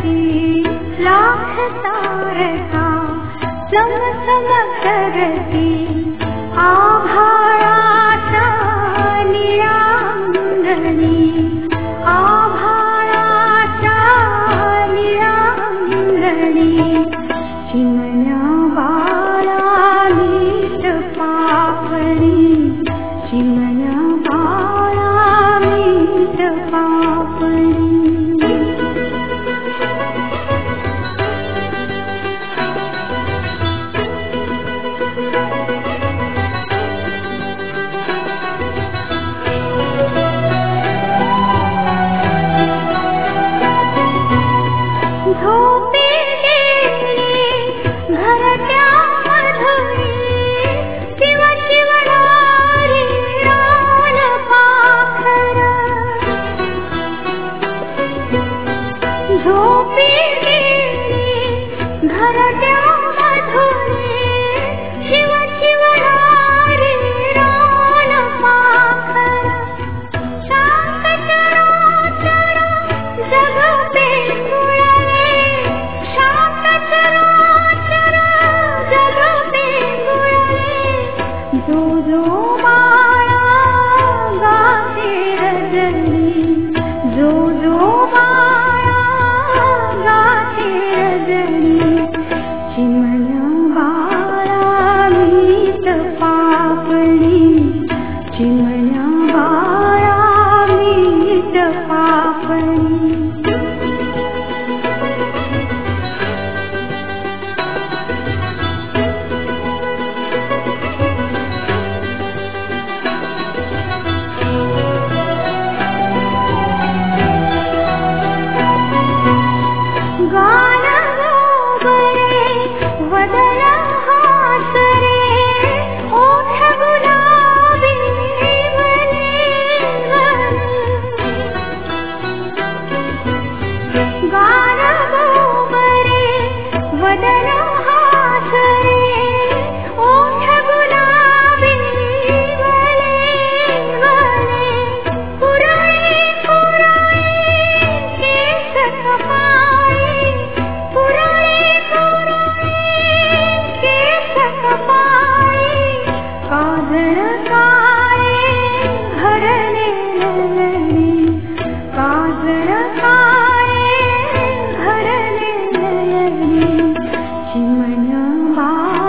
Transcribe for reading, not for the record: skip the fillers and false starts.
करती लाख तारका चमचम करती आभाळाच्या निळांगणी आभाळाच्या निळांगणी चिमण्या बाळा मीठ पापणी चिमण्या बाळा मीठ पापणी झोपी गेली घरट्या मधुरी शिव शिवणारी रान पाखर झोपी गेली घरट्या मधुरी शिव शिवणारी रान पाखर शांत चराचर जग पेंगुळले शांत चराचर जग पेंगुळले जो जो बाळा गाते रजनी जो जो बाळा गाते रजनी चिमण्या बाळा मीठ पापणी चिमण्या बाळा मीठ पापणी गान गोबरे वदन हासरे ओठ गुलाबी वने गान गोबरे वदन हासरे ओठ गुलाबी वने पुराई पुराई केस कपाळी पुराई पुराई केस कपाळी काजळ काळे घडले ललनी काजळ काळे घडले ललनी चिमण्या